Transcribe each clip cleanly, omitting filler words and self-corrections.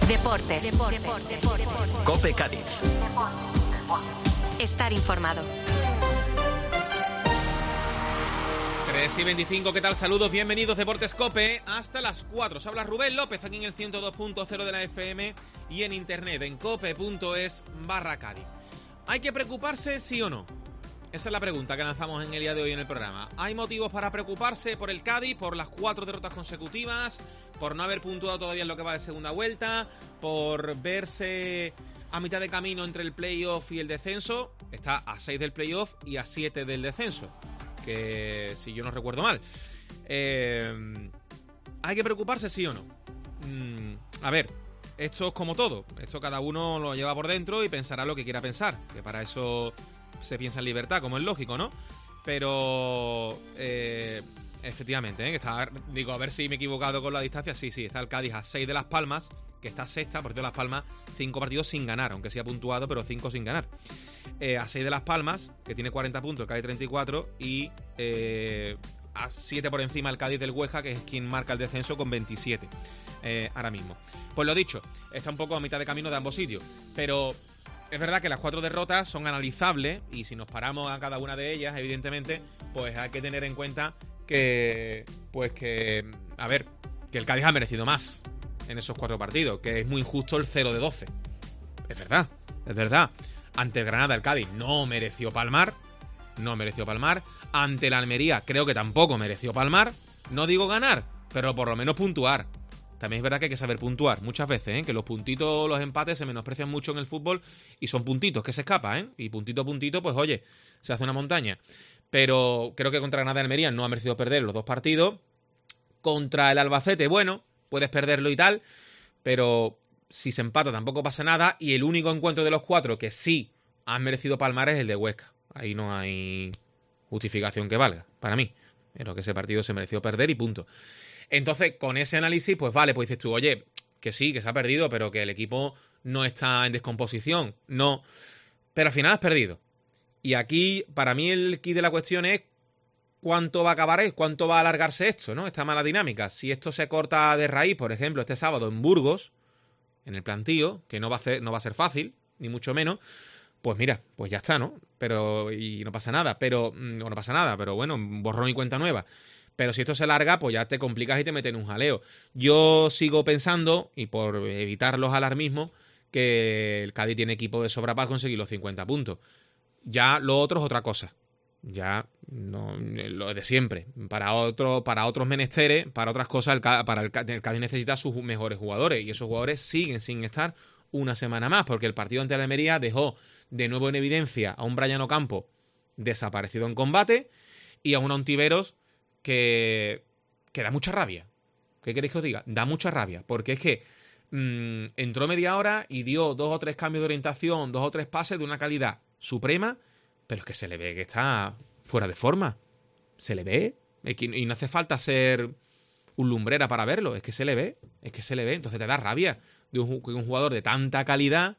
Deportes. COPE Cádiz. Estar informado. 3:25, ¿qué tal? Saludos, bienvenidos Deportes COPE hasta las 4. Os habla Rubén López aquí en el 102.0 de la FM y en internet en cope.es/Cádiz. ¿Hay que preocuparse, sí o no? Esa es la pregunta que lanzamos en el día de hoy en el programa. ¿Hay motivos para preocuparse por el Cádiz, por las 4 derrotas consecutivas, por no haber puntuado todavía en lo que va de segunda vuelta, por verse a mitad de camino entre el playoff y el descenso? Está a 6 del playoff y a 7 del descenso, que si yo no recuerdo mal. ¿Hay que preocuparse, sí o no? A ver, esto es como todo. Esto cada uno lo lleva por dentro y pensará lo que quiera pensar, que para eso se piensa en libertad, como es lógico, ¿no? Pero efectivamente, digo, a ver si me he equivocado con la distancia. Sí, está el Cádiz a 6 de Las Palmas, que está sexta, por cierto, Las Palmas 5 partidos sin ganar, aunque sí ha puntuado, pero 5 sin ganar. A 6 de Las Palmas, que tiene 40 puntos, el Cádiz 34, y a 7 por encima el Cádiz del Huesca, que es quien marca el descenso con 27 ahora mismo. Pues lo dicho, está un poco a mitad de camino de ambos sitios, pero es verdad que las 4 derrotas son analizables y si nos paramos a cada una de ellas, evidentemente, pues hay que tener en cuenta que el Cádiz ha merecido más en esos 4 partidos, que es muy injusto el 0-12. Es verdad. Ante el Granada el Cádiz no mereció palmar. Ante la Almería creo que tampoco mereció palmar. No digo ganar, pero por lo menos puntuar. También es verdad que hay que saber puntuar muchas veces, que los puntitos, los empates se menosprecian mucho en el fútbol y son puntitos que se escapan, y puntito a puntito, pues oye, se hace una montaña. Pero creo que contra Granada y Almería no ha merecido perder los 2 partidos. Contra el Albacete, bueno, puedes perderlo y tal, pero si se empata tampoco pasa nada, y el único encuentro de los 4 que sí han merecido palmar es el de Huesca. Ahí no hay justificación que valga, para mí. Pero que ese partido se mereció perder y punto. Entonces, con ese análisis, pues vale, pues dices tú, oye, que sí, que se ha perdido, pero que el equipo no está en descomposición. No, pero al final has perdido. Y aquí, para mí, el key de la cuestión es cuánto va a acabar, cuánto va a alargarse esto, ¿no? Esta mala dinámica. Si esto se corta de raíz, por ejemplo, este sábado en Burgos, en el plantío, que no va a ser fácil, ni mucho menos, pues mira, pues ya está, ¿no? No pasa nada, pero bueno, borrón y cuenta nueva. Pero si esto se larga, pues ya te complicas y te metes en un jaleo. Yo sigo pensando, y por evitar los alarmismos, que el Cádiz tiene equipo de sobra para conseguir los 50 puntos. Ya lo otro es otra cosa. Ya no lo de siempre. Para otros menesteres, para otras cosas, el Cádiz necesita sus mejores jugadores. Y esos jugadores siguen sin estar una semana más, porque el partido ante la Almería dejó de nuevo en evidencia a un Brian Ocampo desaparecido en combate y a un Ontiveros que da mucha rabia. ¿Qué queréis que os diga? Da mucha rabia, porque es que entró media hora y dio 2 o 3 cambios de orientación, 2 o 3 pases de una calidad suprema, pero es que se le ve que está fuera de forma. Se le ve. Y no hace falta ser un lumbrera para verlo. Es que se le ve. Entonces te da rabia de un jugador de tanta calidad,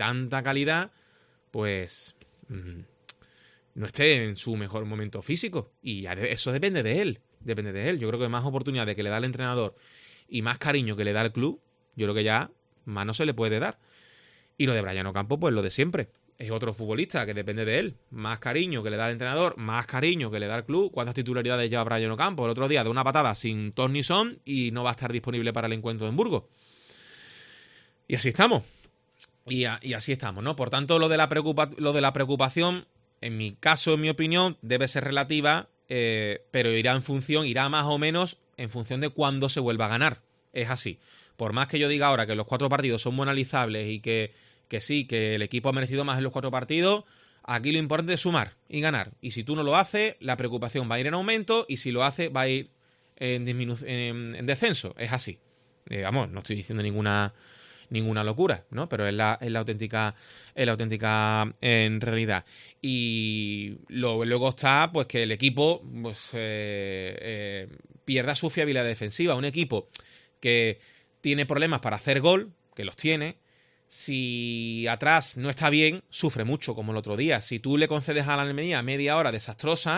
pues no esté en su mejor momento físico. Y eso depende de él. Yo creo que más oportunidades que le da el entrenador y más cariño que le da el club, yo creo que ya más no se le puede dar. Y lo de Brian Ocampo, pues lo de siempre. Es otro futbolista que depende de él. Más cariño que le da el entrenador, más cariño que le da el club. ¿Cuántas titularidades lleva Brian Ocampo? El otro día de una patada sin ton ni son y no va a estar disponible para el encuentro en Burgos. Y así estamos. Y así estamos, ¿no? Por tanto, lo de la preocupación, en mi caso, en mi opinión, debe ser relativa, pero irá más o menos en función de cuándo se vuelva a ganar. Es así. Por más que yo diga ahora que los 4 partidos son muy analizables y que sí, que el equipo ha merecido más en los 4 partidos, aquí lo importante es sumar y ganar. Y si tú no lo haces, la preocupación va a ir en aumento, y si lo haces, va a ir en descenso. Es así. No estoy diciendo ninguna locura, ¿no? Pero es la auténtica en realidad. Y luego está, pues, que el equipo pues, pierda su fiabilidad defensiva. Un equipo que tiene problemas para hacer gol, que los tiene. Si atrás no está bien, sufre mucho, como el otro día. Si tú le concedes a la Almería media hora desastrosa,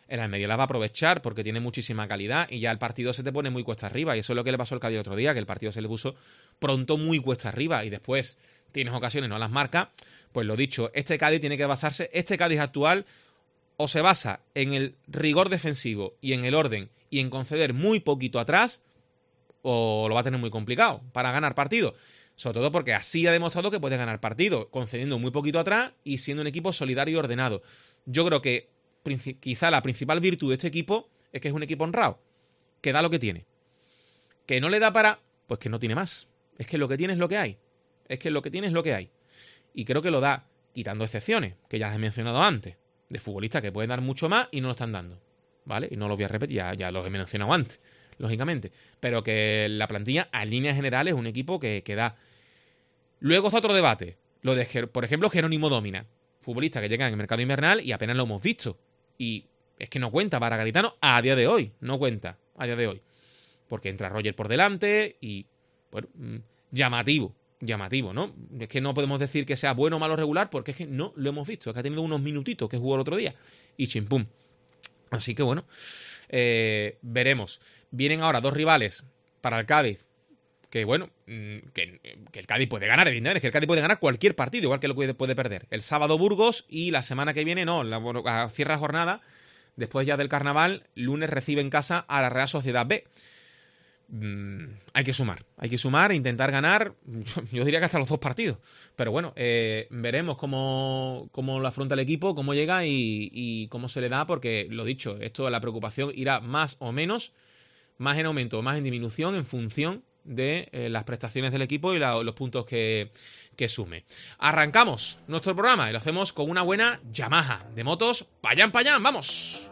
el Almería la va a aprovechar porque tiene muchísima calidad y ya el partido se te pone muy cuesta arriba. Y eso es lo que le pasó al Cádiz el otro día, que el partido se le puso pronto muy cuesta arriba y después tienes ocasiones, no las marca. Pues lo dicho, este Cádiz tiene que basarse, este Cádiz actual o se basa en el rigor defensivo y en el orden y en conceder muy poquito atrás, o lo va a tener muy complicado para ganar partidos. Sobre todo porque así ha demostrado que puede ganar partidos, concediendo muy poquito atrás y siendo un equipo solidario y ordenado. Yo creo que quizá la principal virtud de este equipo es que es un equipo honrado, que da lo que tiene. Que no le da para, pues que no tiene más. Es que lo que tiene es lo que hay. Es que lo que tiene es lo que hay. Y creo que lo da, quitando excepciones, que ya las he mencionado antes, de futbolistas que pueden dar mucho más y no lo están dando. ¿Vale? Y no los voy a repetir, ya los he mencionado antes, lógicamente. Pero que la plantilla, en líneas generales, es un equipo que da. Luego está otro debate. Lo de, por ejemplo, Jerónimo Domina. Futbolista que llega en el mercado invernal y apenas lo hemos visto. Y es que no cuenta para Garitano a día de hoy. No cuenta a día de hoy. Porque entra Roger por delante y, bueno, llamativo, ¿no? Es que no podemos decir que sea bueno o malo regular porque es que no lo hemos visto. Es que ha tenido unos minutitos que jugó el otro día. Y chimpum. Así que, bueno, veremos. Vienen ahora dos rivales para el Cádiz. Que bueno, que el Cádiz puede ganar, evidentemente, es que el Cádiz puede ganar cualquier partido, igual que lo puede perder. El sábado Burgos y la semana que viene, a cierre jornada, después ya del carnaval, lunes recibe en casa a la Real Sociedad B. Hay que sumar e intentar ganar, yo diría que hasta los dos partidos. Pero bueno, veremos cómo lo afronta el equipo, cómo llega y cómo se le da, porque lo dicho, esto la preocupación irá más o menos, más en aumento o más en disminución en función de las prestaciones del equipo y los puntos que sume. Arrancamos nuestro programa y lo hacemos con una buena Yamaha de motos. ¡Payán, payán! ¡Vamos!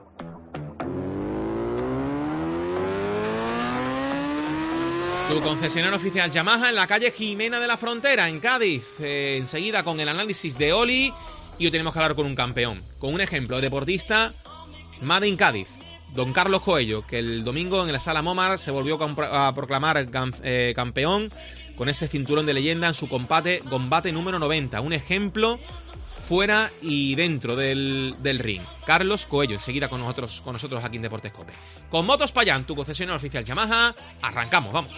Tu concesionario oficial Yamaha en la calle Jimena de la Frontera, en Cádiz. Enseguida con el análisis de Oli. Y hoy tenemos que hablar con un campeón, con un ejemplo de deportista Made in Cádiz. Don Carlos Coello, que el domingo en la Sala Momar se volvió a proclamar campeón con ese cinturón de leyenda en su combate número 90. Un ejemplo fuera y dentro del ring. Carlos Coello, enseguida con nosotros aquí en Deportes Cope. Con Motos Payán, tu concesionario oficial Yamaha, arrancamos, vamos.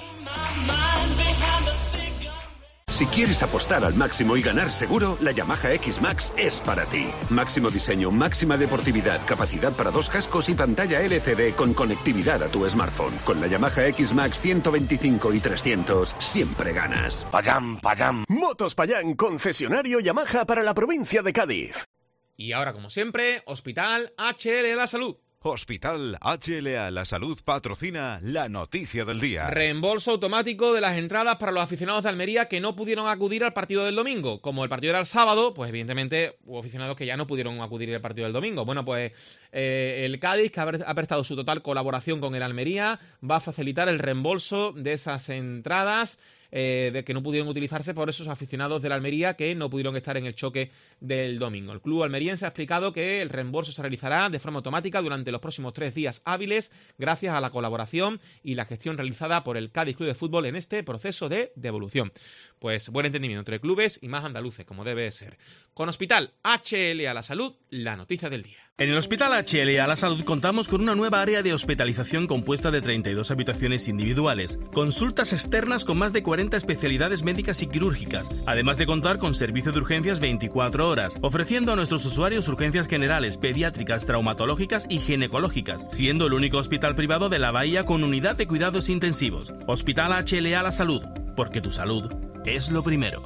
Si quieres apostar al máximo y ganar seguro, la Yamaha X-Max es para ti. Máximo diseño, máxima deportividad, capacidad para 2 cascos y pantalla LCD con conectividad a tu smartphone. Con la Yamaha X-Max 125 y 300, siempre ganas. Payán, payán. Motos Payán, concesionario Yamaha para la provincia de Cádiz. Y ahora, como siempre, Hospital HL La Salud. Hospital HLA La Salud patrocina la noticia del día. Reembolso automático de las entradas para los aficionados de Almería que no pudieron acudir al partido del domingo. Como el partido era el sábado, pues evidentemente hubo aficionados que ya no pudieron acudir al partido del domingo. Bueno, pues el Cádiz, que ha prestado su total colaboración con el Almería, va a facilitar el reembolso de esas entradas de que no pudieron utilizarse por esos aficionados de la Almería que no pudieron estar en el choque del domingo. El club almeriense ha explicado que el reembolso se realizará de forma automática durante los próximos 3 días hábiles gracias a la colaboración y la gestión realizada por el Cádiz Club de Fútbol en este proceso de devolución. Pues buen entendimiento entre clubes y más andaluces, como debe ser. Con Hospital HLA La Salud, la noticia del día. En el Hospital HLA La Salud contamos con una nueva área de hospitalización compuesta de 32 habitaciones individuales, consultas externas con más de 40 especialidades médicas y quirúrgicas, además de contar con servicio de urgencias 24 horas, ofreciendo a nuestros usuarios urgencias generales, pediátricas, traumatológicas y ginecológicas, siendo el único hospital privado de la Bahía con unidad de cuidados intensivos. Hospital HLA La Salud, porque tu salud es lo primero.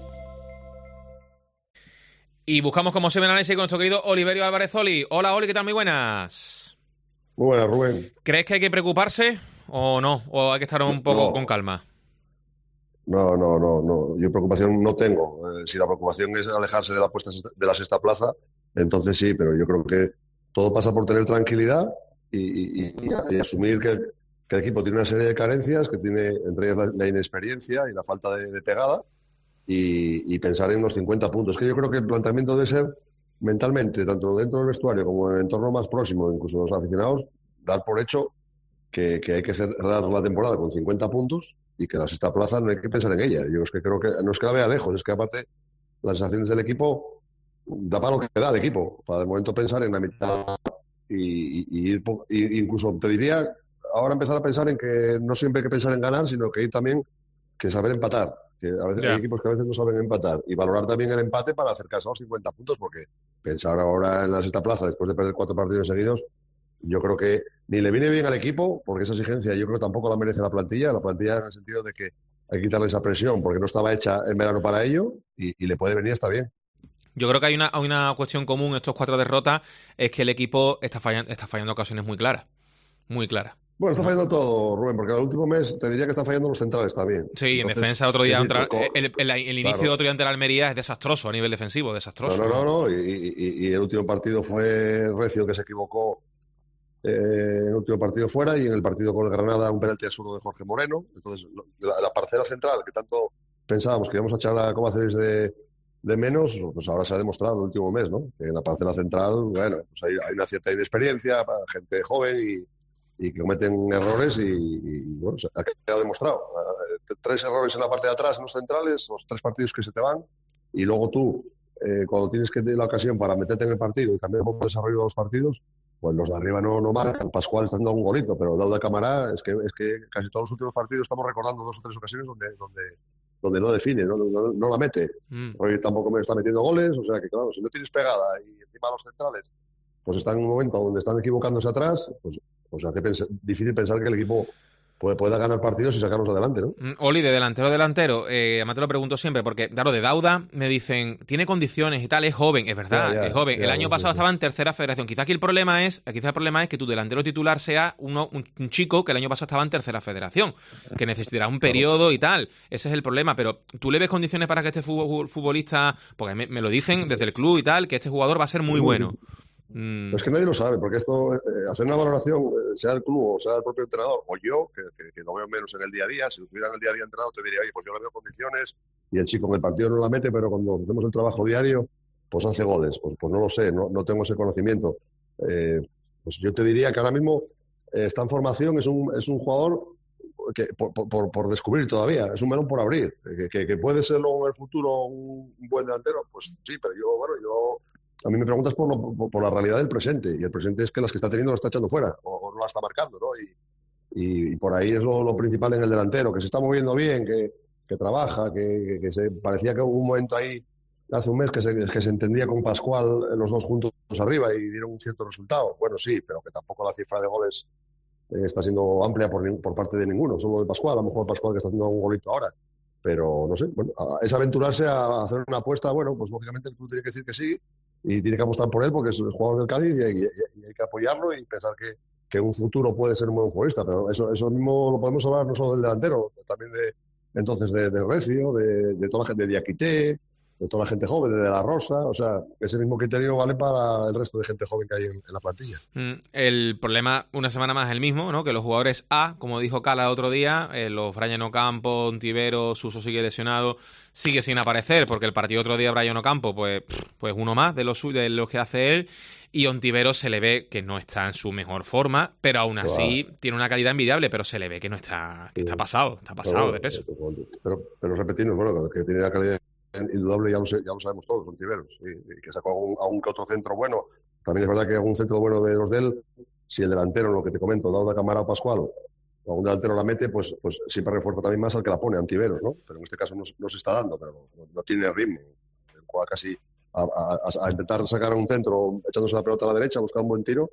Y buscamos como siempre análisis con nuestro querido Oliverio Álvarez Oli. Hola Oli, ¿qué tal? Muy buenas. Muy buenas, Rubén. ¿Crees que hay que preocuparse o no? ¿O hay que estar un poco con calma? No. Yo preocupación no tengo. Si la preocupación es alejarse de la sexta plaza, entonces sí, pero yo creo que todo pasa por tener tranquilidad y asumir que el equipo tiene una serie de carencias, que tiene entre ellas la inexperiencia y la falta de pegada. Y pensar en los 50 puntos. Que yo creo que el planteamiento debe ser mentalmente, tanto dentro del vestuario como en el entorno más próximo, incluso los aficionados, dar por hecho que hay que cerrar la temporada con 50 puntos y que la sexta plaza no hay que pensar en ella. Yo es que creo que no es que la vea lejos, es que aparte las sensaciones del equipo da para lo que da el equipo. Para de momento pensar en la mitad y incluso te diría ahora empezar a pensar en que no siempre hay que pensar en ganar, sino que ir también que saber empatar. Que a veces hay equipos que a veces no saben empatar. Y valorar también el empate para acercarse a los 50 puntos, porque pensar ahora en la sexta plaza después de perder 4 partidos seguidos, yo creo que ni le viene bien al equipo, porque esa exigencia yo creo que tampoco la merece la plantilla en el sentido de que hay que quitarle esa presión, porque no estaba hecha en verano para ello, y le puede venir, está bien. Yo creo que hay una cuestión común en estos 4 derrotas, es que el equipo está fallando ocasiones muy claras. Muy claras. Bueno, está fallando todo, Rubén, porque el último mes te diría que están fallando los centrales también. Sí, entonces, en defensa otro día, el inicio de otro día ante la Almería es desastroso a nivel defensivo, desastroso. No, y el último partido fue Recio que se equivocó en el último partido fuera, y en el partido con el Granada un penalti absurdo de Jorge Moreno. Entonces, la parcela central que tanto pensábamos que íbamos a echar a Covaceres de menos, pues ahora se ha demostrado en el último mes, ¿no? Que en la parcela central, bueno, pues hay una cierta inexperiencia para gente joven y que cometen errores y bueno, se ha quedado demostrado. 3 errores en la parte de atrás, en los centrales, los 3 partidos que se te van, y luego tú, cuando tienes que tener la ocasión para meterte en el partido y cambiar un poco el desarrollo de los partidos, pues los de arriba no marcan. Pascual está dando un golito, pero Dauda Camará, es que casi todos los últimos partidos estamos recordando 2 o 3 ocasiones donde no define, no la mete. Hoy tampoco me está metiendo goles, o sea que claro, si no tienes pegada y encima los centrales pues están en un momento donde están equivocándose atrás, pues hace difícil pensar que el equipo pueda ganar partidos y sacarlos adelante, ¿no? Oli, de delantero, además te lo pregunto siempre, porque claro, de Dauda me dicen, tiene condiciones y tal, es joven, es verdad, es joven. El año pasado estaba en tercera federación. Quizá aquí el problema es que tu delantero titular sea un chico que el año pasado estaba en tercera federación, que necesitará un periodo y tal. Ese es el problema, pero ¿tú le ves condiciones para que este futbolista, porque me lo dicen desde el club y tal, que este jugador va a ser muy bueno? Es que nadie lo sabe, porque esto, hacer una valoración, sea el club o sea el propio entrenador, o yo, que lo veo menos en el día a día, si lo tuviera en el día a día entrenado, te diría, oye, pues yo le veo condiciones, y el chico en el partido no la mete, pero cuando hacemos el trabajo diario, pues hace goles. Pues no lo sé, no tengo ese conocimiento. Pues yo te diría que ahora mismo está en formación, es un jugador que por descubrir todavía, es un melón por abrir, que puede ser luego en el futuro un buen delantero, pues sí, pero a mí me preguntas por la realidad del presente, y el presente es que las que está teniendo lo está echando fuera, o no la está marcando, ¿no? Y por ahí es lo principal en el delantero, que se está moviendo bien, que trabaja, que parecía que hubo un momento ahí, hace un mes, que se entendía con Pascual los dos juntos arriba y dieron un cierto resultado. Bueno, sí, pero que tampoco la cifra de goles está siendo amplia por parte de ninguno, solo de Pascual, a lo mejor Pascual que está haciendo un golito ahora. Pero, no sé, bueno, es aventurarse a hacer una apuesta, bueno, pues lógicamente el club tiene que decir que sí, y tiene que apostar por él porque es el jugador del Cádiz y hay que apoyarlo y pensar que un futuro puede ser un buen futbolista, pero eso mismo lo podemos hablar no solo del delantero, también de Recio, de toda la gente de Diakité, de toda la gente joven, de La Rosa, o sea, ese mismo criterio vale para el resto de gente joven que hay en la plantilla. El problema, una semana más, es el mismo, ¿no? Que los jugadores A, como dijo Cala otro día, los Brian Ocampo, Ontivero, Suso sigue lesionado, sigue sin aparecer, porque el partido otro día Brian Ocampo, pues uno más de los que hace él, y Ontivero se le ve que no está en su mejor forma, pero aún así tiene una calidad envidiable, pero se le ve que no está, que está pasado de peso. Pero repetimos, bueno, que tiene la calidad indudable, ya lo sabemos todos, Ontiveros, y que sacó algún que otro centro bueno. También es verdad que algún centro bueno de los de él, si el delantero, lo que te comento, Dauda Camará o Pascual, o algún delantero la mete, pues siempre refuerza también más al que la pone, Ontiveros, ¿no? Pero en este caso no se está dando, pero no tiene ritmo. Juega casi a intentar sacar un centro echándose la pelota a la derecha, buscar un buen tiro,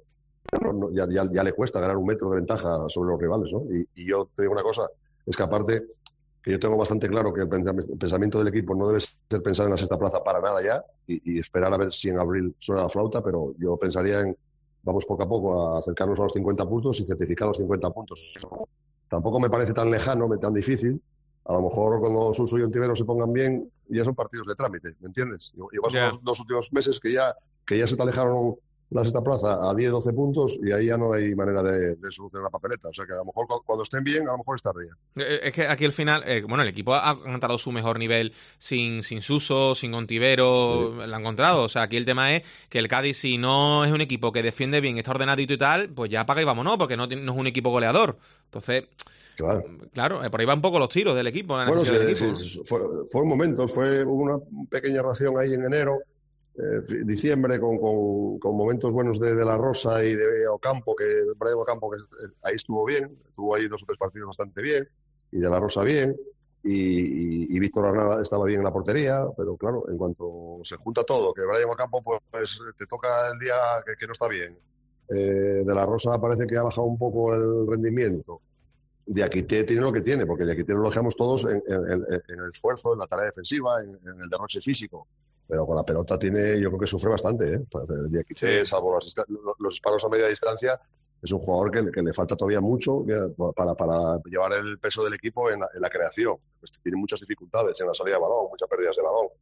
ya le cuesta ganar un metro de ventaja sobre los rivales, ¿no? Y yo te digo una cosa, es que aparte, que yo tengo bastante claro que el pensamiento del equipo no debe ser pensar en la sexta plaza para nada ya y esperar a ver si en abril suena la flauta, pero yo pensaría vamos poco a poco a acercarnos a los 50 puntos y certificar los 50 puntos. Tampoco me parece tan lejano, tan difícil. A lo mejor cuando Suso y Ontivero se pongan bien, ya son partidos de trámite, ¿me entiendes? Igual son los 2 últimos meses que ya se te alejaron la sexta plaza a 10, 12 puntos y ahí ya no hay manera de solucionar la papeleta. O sea que a lo mejor cuando estén bien, a lo mejor es tardía. Es que aquí al final, el equipo ha encontrado su mejor nivel sin Suso, sin Ontivero, lo ha encontrado. O sea, aquí el tema es que el Cádiz, si no es un equipo que defiende bien, está ordenadito y tal, pues ya apaga y vámonos, porque no es un equipo goleador. Entonces, claro, por ahí van un poco los tiros del equipo. Bueno, fue un momento, hubo una pequeña ración ahí en enero, diciembre con momentos buenos de la Rosa y de Ocampo, que Brian Ocampo, que ahí estuvo bien, tuvo ahí 2 o 3 partidos bastante bien, y de la Rosa bien, y Víctor Arnal estaba bien en la portería, pero claro, en cuanto se junta todo, que Brian Ocampo pues te toca el día que no está bien, de la Rosa parece que ha bajado un poco el rendimiento, de Aquité tiene lo que tiene, porque de Aquité lo dejamos todos en el esfuerzo, en la tarea defensiva, en el derroche físico. Pero con la pelota yo creo que sufre bastante, ¿eh? De Aquité, salvo los disparos a media distancia, es un jugador que le falta todavía mucho para llevar el peso del equipo en la creación. Pues tiene muchas dificultades en la salida de balón, muchas pérdidas de balón.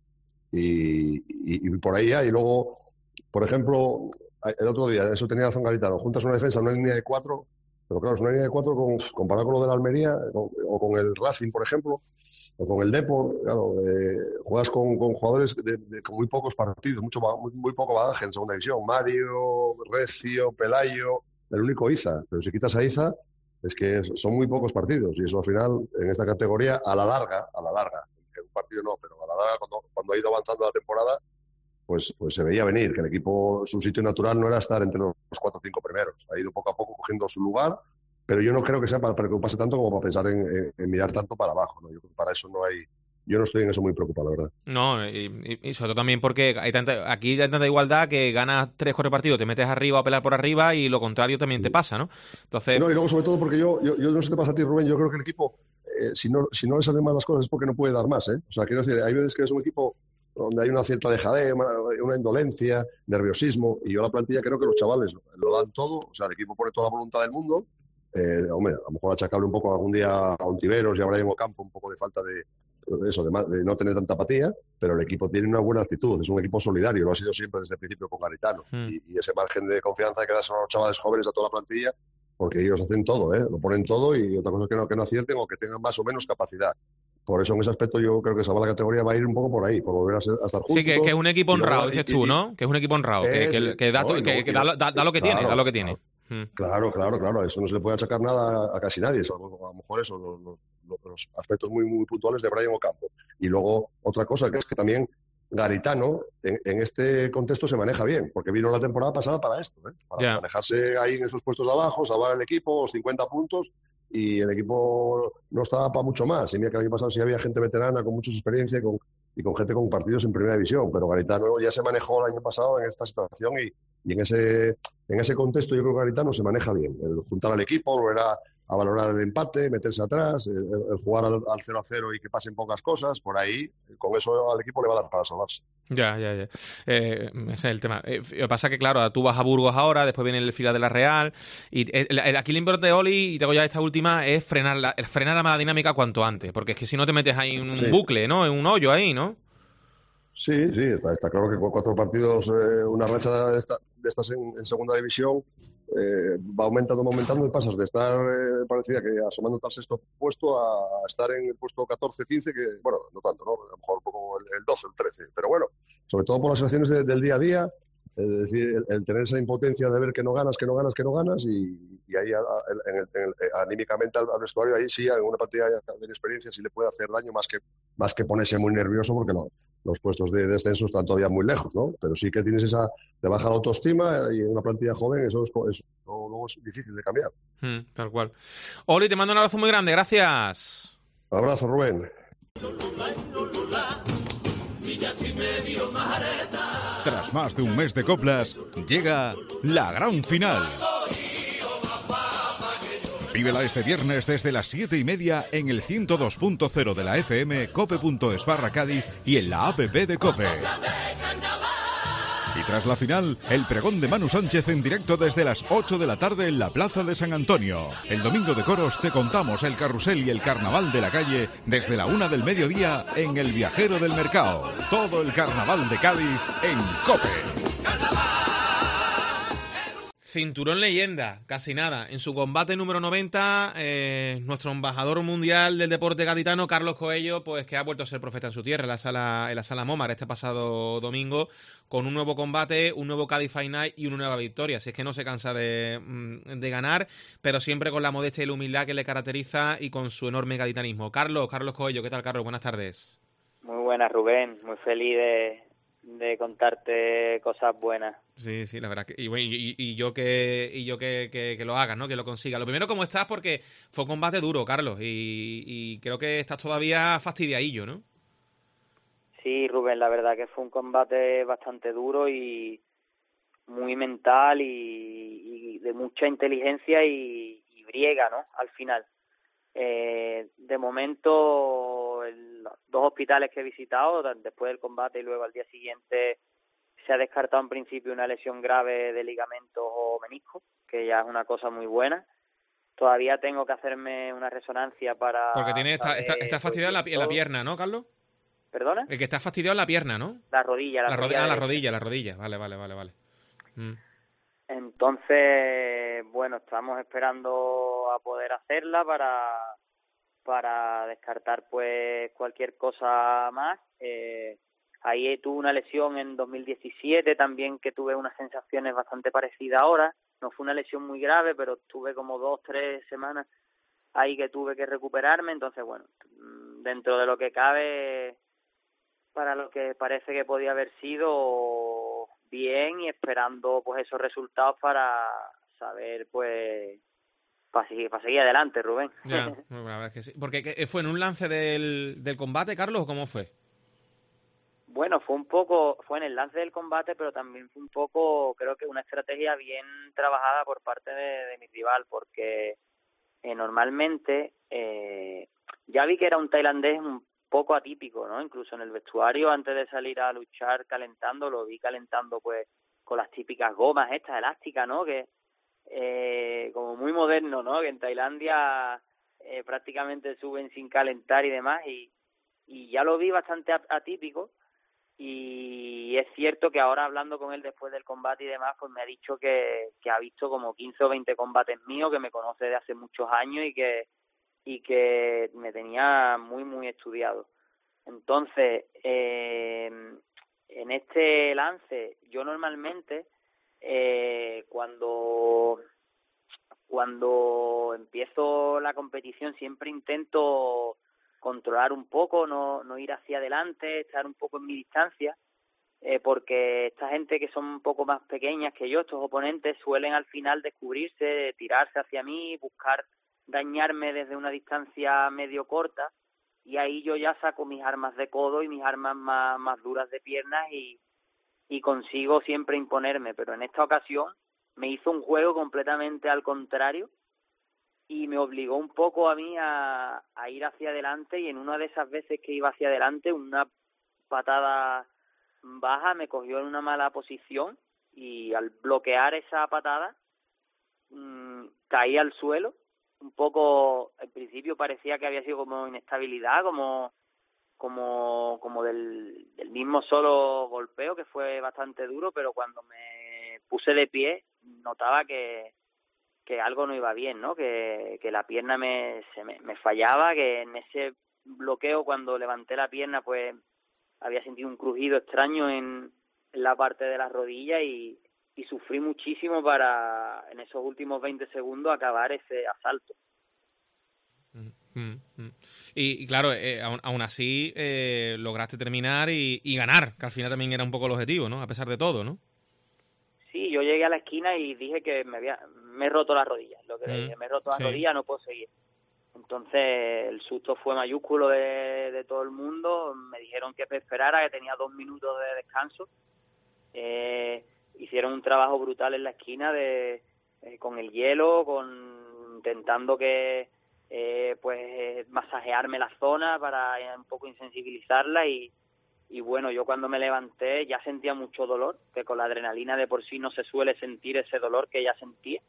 Y por ahí hay. Y luego, por ejemplo, el otro día, eso tenía razón Garitano, juntas una defensa, una línea de 4, pero claro, es una línea de 4 comparado con lo de la Almería o con el Racing, por ejemplo, o con el Depor, claro, juegas con jugadores con muy pocos partidos, muy poco bagaje en segunda división. Mario, Recio, Pelayo, el único Iza. Pero si quitas a Iza, es que son muy pocos partidos. Y eso al final, en esta categoría, a la larga, en un partido no, pero a la larga, cuando ha ido avanzando la temporada, pues se veía venir que el equipo, su sitio natural no era estar entre los 4 o 5 primeros. Ha ido poco a poco cogiendo su lugar, pero yo no creo que sea para preocuparse tanto como para pensar en mirar tanto para abajo, ¿no? Yo creo que para eso no hay. Yo no estoy en eso muy preocupado, la verdad. No, y sobre todo también porque aquí hay tanta igualdad que ganas 3-4 partidos, te metes arriba a pelear por arriba y lo contrario también te pasa, ¿no? Entonces... No, y luego sobre todo porque yo no sé si te pasa a ti, Rubén, yo creo que el equipo, si no le salen mal las cosas es porque no puede dar más, ¿eh? O sea, quiero decir, hay veces que es un equipo donde hay una cierta dejadez, una indolencia, nerviosismo, y yo la plantilla creo que los chavales lo dan todo, o sea, el equipo pone toda la voluntad del mundo. Hombre, a lo mejor achacable un poco algún día a Ontiveros y a Brian Ocampo un poco de falta de no tener tanta apatía, pero el equipo tiene una buena actitud, es un equipo solidario, lo ha sido siempre desde el principio con Garitano, y ese margen de confianza que das a los chavales jóvenes, a toda la plantilla, porque ellos hacen todo, lo ponen todo, y otra cosa es que no acierten o que tengan más o menos capacidad. Por eso en ese aspecto yo creo que esa la categoría va a ir un poco por ahí, por volver a estar juntos. Sí, que es un equipo honrado, dices tú, ¿no? Que es un equipo honrado, que da lo que tiene, da lo que tiene. Claro, eso no se le puede achacar nada a casi nadie, salvo a lo mejor eso, los aspectos muy, muy puntuales de Brian Ocampo. Y luego otra cosa, que es que también Garitano en este contexto se maneja bien, porque vino la temporada pasada para esto, para manejarse ahí en esos puestos de abajo, salvar el equipo, los 50 puntos, y el equipo no estaba para mucho más. Y mira que el año pasado sí había gente veterana con mucha experiencia y con gente con partidos en primera división, pero Garitano ya se manejó el año pasado en esta situación y en ese contexto yo creo que Garitano se maneja bien. El juntar al equipo, volver a valorar el empate, meterse atrás, el jugar al 0-0 y que pasen pocas cosas, por ahí, con eso al equipo le va a dar para salvarse. Ya. Ese es el tema. Lo que pasa es que, claro, tú vas a Burgos ahora, después viene el fila de la Real, y aquí el importante de Oli, y tengo ya esta última, es frenar la mala dinámica cuanto antes, porque es que si no te metes ahí en un bucle, ¿no? En un hoyo ahí, ¿no? Sí, está claro que con 4 partidos, una racha de estas en segunda división, va aumentando y pasas de estar, parecía que asomándote al 6º puesto a estar en el puesto 14, 15, que, bueno, no tanto, ¿no? A lo mejor un poco el 12, el 13, pero bueno, sobre todo por las acciones del día a día, es decir, el tener esa impotencia de ver que no ganas, y ahí anímicamente al vestuario, ahí sí, en una partida de experiencia sí le puede hacer daño más que ponerse muy nervioso, porque no, los puestos de descenso están todavía muy lejos, ¿no? Pero sí que tienes esa de baja autoestima y en una plantilla joven eso luego es difícil de cambiar. Tal cual. Oli, te mando un abrazo muy grande, gracias. Un abrazo, Rubén. Tras más de un mes de coplas, llega la gran final. Vívela este viernes desde las 7:30 en el 102.0 de la FM, cope.es/Cádiz y en la app de Cope. Y tras la final, el pregón de Manu Sánchez en directo desde las 8 de la tarde en la Plaza de San Antonio. El domingo de coros te contamos el carrusel y el carnaval de la calle desde la 1 del mediodía en El Viajero del Mercado. Todo el carnaval de Cádiz en Cope. Cinturón leyenda, casi nada. En su combate número 90, nuestro embajador mundial del deporte gaditano, Carlos Coello, pues que ha vuelto a ser profeta en su tierra, en la sala Mómar este pasado domingo, con un nuevo combate, un nuevo Cádiz Fight Night y una nueva victoria. Así es que no se cansa de ganar, pero siempre con la modestia y la humildad que le caracteriza y con su enorme gaditanismo. Carlos Coello, ¿qué tal, Carlos? Buenas tardes. Muy buenas, Rubén. Muy feliz contarte cosas buenas. Sí, la verdad que y yo que lo hagas, ¿no? Que lo consiga. Lo primero, ¿cómo estás? Porque fue un combate duro, Carlos, y creo que estás todavía fastidiadillo, ¿no? Sí, Rubén, la verdad que fue un combate bastante duro y muy mental y de mucha inteligencia y briega, ¿no? Al final. De momento, los 2 hospitales que he visitado, después del combate y luego al día siguiente, se ha descartado en principio una lesión grave de ligamentos o menisco, que ya es una cosa muy buena. Todavía tengo que hacerme una resonancia para... Porque está fastidiado en la pierna, ¿no, Carlos? ¿Perdona? El que está fastidiado en la pierna, ¿no? La rodilla. La rodilla. Vale. Entonces, bueno, estamos esperando a poder hacerla para descartar pues cualquier cosa más. Ahí tuve una lesión en 2017 también, que tuve unas sensaciones bastante parecidas ahora. No fue una lesión muy grave, pero tuve como 2-3 semanas ahí que tuve que recuperarme. Entonces, bueno, dentro de lo que cabe, para lo que parece que podía haber sido, bien, y esperando pues esos resultados para saber pues para seguir adelante, Rubén. Ya, la verdad es que sí. Porque ¿fue en un lance del combate, Carlos, o cómo fue? Bueno, fue en el lance del combate, pero también fue un poco, creo que una estrategia bien trabajada por parte de mi rival, porque normalmente ya vi que era un tailandés un poco atípico, ¿no? Incluso en el vestuario, antes de salir a luchar calentando, lo vi calentando pues con las típicas gomas estas elásticas, ¿no? Que como muy moderno, ¿no? Que en Tailandia prácticamente suben sin calentar y demás, y ya lo vi bastante atípico. Y es cierto que ahora, hablando con él después del combate y demás, pues me ha dicho que ha visto como 15 o 20 combates míos, que me conoce de hace muchos años y que me tenía muy, muy estudiado. Entonces, en este lance, yo normalmente, cuando empiezo la competición, siempre intento controlar un poco, no ir hacia adelante, estar un poco en mi distancia, porque esta gente que son un poco más pequeñas que yo, estos oponentes, suelen al final descubrirse, tirarse hacia mí, buscar dañarme desde una distancia medio corta, y ahí yo ya saco mis armas de codo y mis armas más duras de piernas y consigo siempre imponerme. Pero en esta ocasión me hizo un juego completamente al contrario y me obligó un poco a mí a ir hacia adelante, y en una de esas veces que iba hacia adelante, una patada baja me cogió en una mala posición, y al bloquear esa patada caí al suelo. Un poco, al principio parecía que había sido como inestabilidad, como del mismo solo golpeo, que fue bastante duro, pero cuando me puse de pie notaba que algo no iba bien, ¿no? Que la pierna me fallaba, que en ese bloqueo, cuando levanté la pierna, pues había sentido un crujido extraño en la parte de la rodilla y sufrí muchísimo para, en esos últimos 20 segundos, acabar ese asalto. Y claro, aún así lograste terminar y ganar, que al final también era un poco el objetivo, ¿no? A pesar de todo, ¿no? Sí, yo llegué a la esquina y dije que me he roto las rodillas, lo que le dije, me he roto las rodillas, no puedo seguir. Entonces el susto fue mayúsculo de todo el mundo. Me dijeron que esperara, que tenía 2 minutos de descanso. Hicieron un trabajo brutal en la esquina con el hielo, intentando que pues masajearme la zona para un poco insensibilizarla, y bueno, yo cuando me levanté ya sentía mucho dolor, que con la adrenalina de por sí no se suele sentir ese dolor que ya sentía,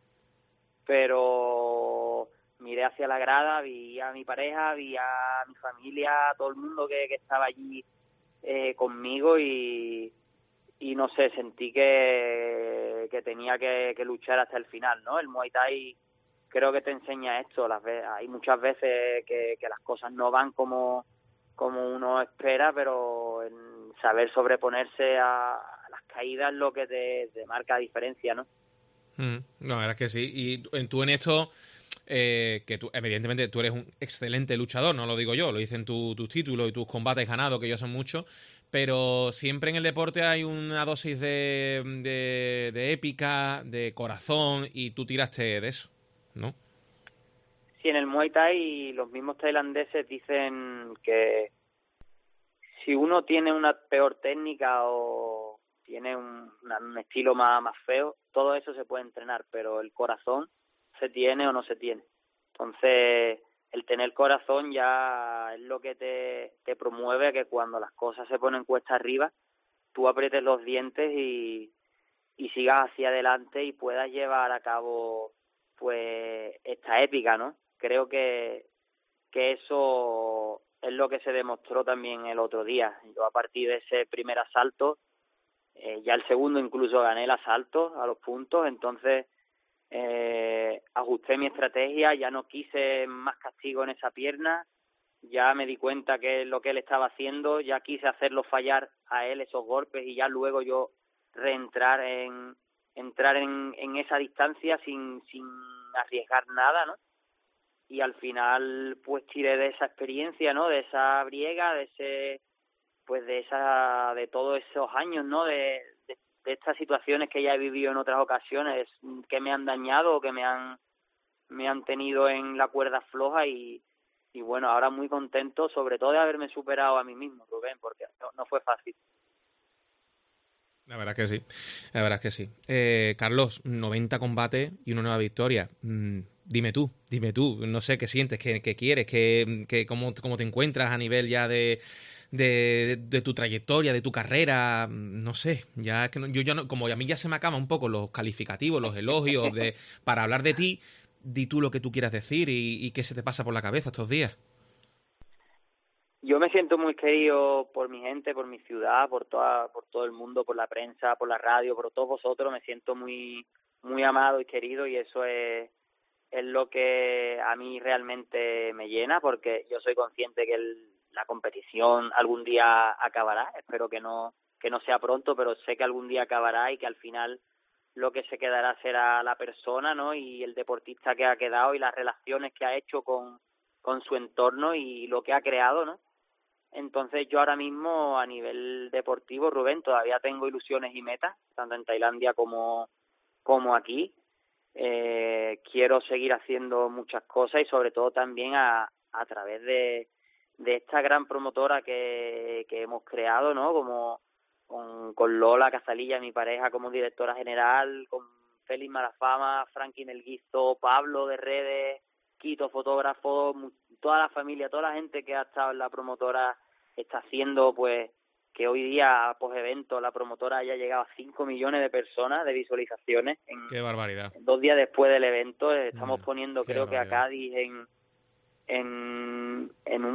pero miré hacia la grada, vi a mi pareja, vi a mi familia, a todo el mundo que estaba allí conmigo, y no sé, sentí que tenía que luchar hasta el final, ¿no? El Muay Thai creo que te enseña esto. Hay muchas veces que las cosas no van como uno espera, pero en saber sobreponerse a las caídas es lo que te marca la diferencia, ¿no? No, la verdad es que sí. Y tú en esto, que tú, evidentemente, tú eres un excelente luchador, no lo digo yo, lo dicen tus títulos y tus combates ganados, que yo son muchos, pero siempre en el deporte hay una dosis de épica, de corazón, y tú tiraste de eso, ¿no? Sí, en el Muay Thai los mismos tailandeses dicen que si uno tiene una peor técnica o tiene un estilo más feo, todo eso se puede entrenar, pero el corazón se tiene o no se tiene. Entonces, el tener corazón ya es lo que te promueve que cuando las cosas se ponen cuesta arriba, tú aprietes los dientes y sigas hacia adelante y puedas llevar a cabo pues esta épica, ¿no? Creo que eso es lo que se demostró también el otro día. Yo a partir de ese primer asalto, ya el segundo incluso gané el asalto a los puntos, entonces ajusté mi estrategia, ya no quise más castigo en esa pierna, ya me di cuenta que es lo que él estaba haciendo, ya quise hacerlo fallar a él esos golpes y ya luego yo entrar en esa distancia sin arriesgar nada, ¿no? Y al final pues tiré de esa experiencia, ¿no? De esa briega, de todos esos años, ¿no? De estas situaciones que ya he vivido en otras ocasiones que me han dañado o que me han tenido en la cuerda floja y bueno, ahora muy contento sobre todo de haberme superado a mí mismo, Rubén, porque no fue fácil. La verdad es que sí. Carlos, 90 combates y una nueva victoria. Dime tú, no sé qué sientes, qué quieres, cómo te encuentras a nivel ya de tu trayectoria, de tu carrera, no sé, ya es que como a mí ya se me acaban un poco los calificativos, los elogios para hablar de ti, di tú lo que tú quieras decir y qué se te pasa por la cabeza estos días. Yo me siento muy querido por mi gente, por mi ciudad, por todo el mundo, por la prensa, por la radio, por todos vosotros. Me siento muy muy amado y querido y eso es lo que a mí realmente me llena, porque yo soy consciente que la competición algún día acabará. Espero que no sea pronto, pero sé que algún día acabará y que al final lo que se quedará será la persona, ¿no? Y el deportista que ha quedado y las relaciones que ha hecho con su entorno y lo que ha creado, ¿no? Entonces yo ahora mismo a nivel deportivo, Rubén, todavía tengo ilusiones y metas, tanto en Tailandia como aquí. Quiero seguir haciendo muchas cosas y sobre todo también a través de esta gran promotora que hemos creado, ¿no? Como con Lola Cazalilla, mi pareja, como directora general, con Félix Malafama, Frankie Melguizo, Pablo de redes, Quito, fotógrafo, toda la familia, toda la gente que ha estado en la promotora está haciendo pues que hoy día, post-evento, la promotora haya llegado a 5 millones de personas de visualizaciones. ¡Qué barbaridad! 2 días después del evento estamos poniendo, creo barbaridad. que a Cádiz en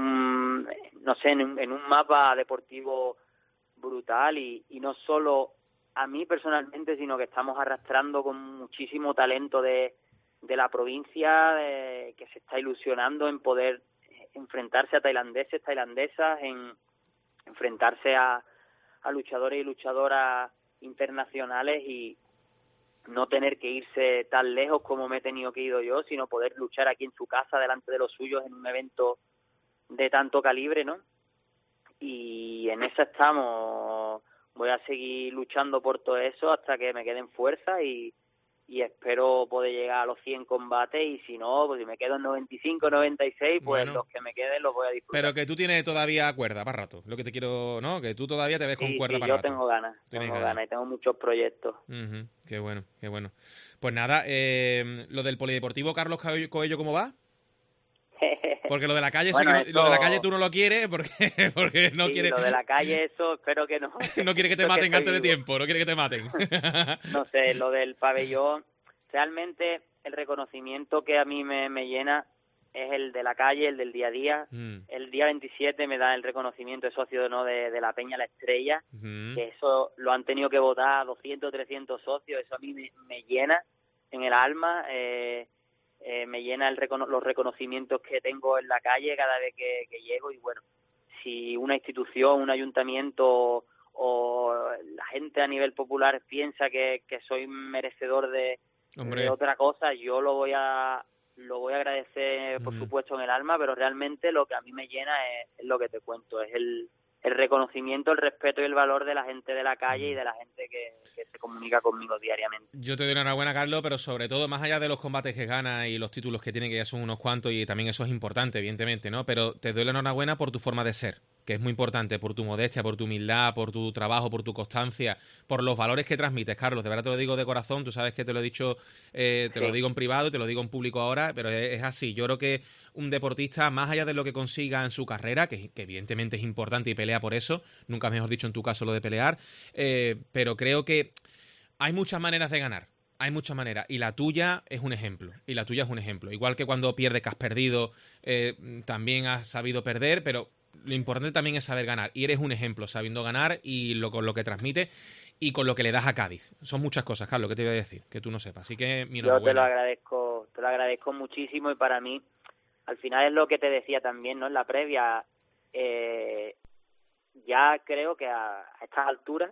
un mapa deportivo brutal y no solo a mí personalmente, sino que estamos arrastrando con muchísimo talento de la provincia que se está ilusionando en poder enfrentarse a tailandeses, tailandesas, en enfrentarse a luchadores y luchadoras internacionales y no tener que irse tan lejos como me he tenido que ir yo, sino poder luchar aquí en su casa delante de los suyos en un evento de tanto calibre, ¿no? Y en esa estamos. Voy a seguir luchando por todo eso hasta que me queden fuerzas y espero poder llegar a los 100 combates y si no, pues si me quedo en 95, 96, pues bueno, los que me queden los voy a disfrutar. Pero que tú tienes todavía cuerda para rato, lo que te quiero, ¿no? Que tú todavía te ves con cuerda para yo rato. tengo ganas y tengo muchos proyectos. Qué bueno. Pues nada, lo del polideportivo Carlos Coello, ¿cómo va? Porque lo de la calle bueno, lo de la calle tú no lo quieres porque no quieres. Lo de la calle eso espero que no. No quiere que te maten antes de tiempo, no quiere que te maten. No sé, lo del pabellón, realmente el reconocimiento que a mí me llena es el de la calle, el del día a día. El día 27 me da el reconocimiento de socio, ¿no? de la Peña La Estrella, que eso lo han tenido que votar 200, 300 socios, eso a mí me llena en el alma. Me llena los reconocimientos que tengo en la calle cada vez que llego y bueno, si una institución, un ayuntamiento o la gente a nivel popular piensa que soy merecedor de otra cosa, yo lo voy a lo voy a agradecer, por supuesto, en el alma, pero realmente lo que a mí me llena es lo que te cuento, es el reconocimiento, el respeto y el valor de la gente de la calle y de la gente que se comunica conmigo diariamente. Yo te doy enhorabuena, Carlos, pero sobre todo, más allá de los combates que gana y los títulos que tiene, que ya son unos cuantos, y también eso es importante, evidentemente, ¿no? Pero te doy la enhorabuena por tu forma de ser, que es muy importante, por tu modestia, por tu humildad, por tu trabajo, por tu constancia, por los valores que transmites, Carlos. De verdad te lo digo de corazón, tú sabes que te lo he dicho, lo digo en privado y te lo digo en público ahora, pero es así. Yo creo que un deportista, más allá de lo que consiga en su carrera, que evidentemente es importante y pelea por eso, nunca mejor dicho en tu caso lo de pelear, pero creo que hay muchas maneras de ganar. Hay muchas maneras, y la tuya es un ejemplo, igual que cuando pierdes, que has perdido, también has sabido perder, pero lo importante también es saber ganar, y eres un ejemplo sabiendo ganar y con lo que transmite y con lo que le das a Cádiz. Son muchas cosas, Carlos, que te voy a decir, que tú no sepas, así que mi enhorabuena. Yo te lo agradezco muchísimo, y para mí, al final es lo que te decía también, ¿no? En la previa, ya creo que a estas alturas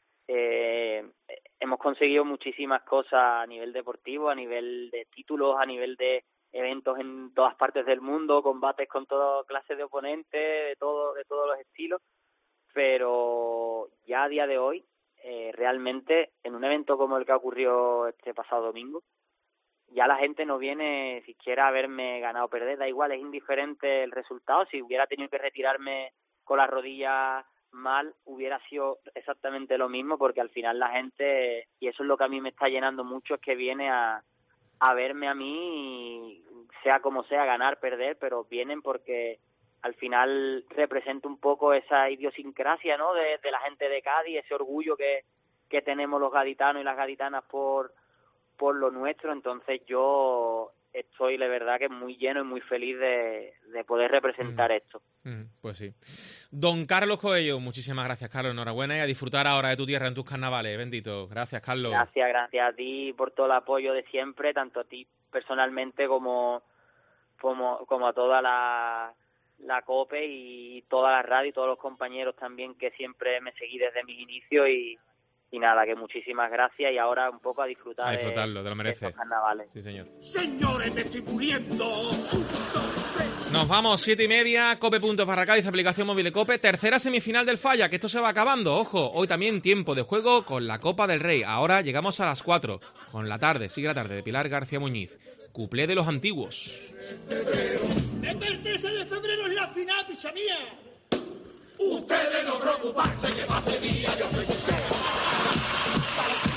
hemos conseguido muchísimas cosas a nivel deportivo, a nivel de títulos, a nivel de eventos en todas partes del mundo, combates con toda clase de oponentes, de todos los estilos, pero ya a día de hoy, realmente, en un evento como el que ocurrió este pasado domingo, ya la gente no viene siquiera a verme ganar o perder, da igual, es indiferente el resultado. Si hubiera tenido que retirarme con las rodillas mal, hubiera sido exactamente lo mismo, porque al final la gente, y eso es lo que a mí me está llenando mucho, es que viene a verme a mí, sea como sea, ganar, perder, pero vienen porque al final representa un poco esa idiosincrasia, ¿no?, de la gente de Cádiz, ese orgullo que tenemos los gaditanos y las gaditanas por lo nuestro. Entonces yo estoy, de verdad, que muy lleno y muy feliz de poder representar esto. Pues sí. Don Carlos Coello, muchísimas gracias, Carlos, enhorabuena, y a disfrutar ahora de tu tierra en tus carnavales, bendito. Gracias, Carlos. Gracias a ti por todo el apoyo de siempre, tanto a ti personalmente como a toda la COPE y toda la radio y todos los compañeros también, que siempre me seguí desde mis inicios, y nada, que muchísimas gracias, y ahora un poco a disfrutarlo, te lo mereces. De estos carnavales. Sí, señor. Señores, me estoy muriendo. Nos vamos, 7:30, Cope.Cádiz, aplicación móvil de Cope. Tercera semifinal del Falla, que esto se va acabando, ojo. Hoy también tiempo de juego con la Copa del Rey. Ahora llegamos a las 4, con la tarde, sigue la tarde, de Pilar García Muñiz. Cuplé de los antiguos. El 13 de febrero es la final, picha mía. Ustedes no preocuparse, que pase día, yo soy usted.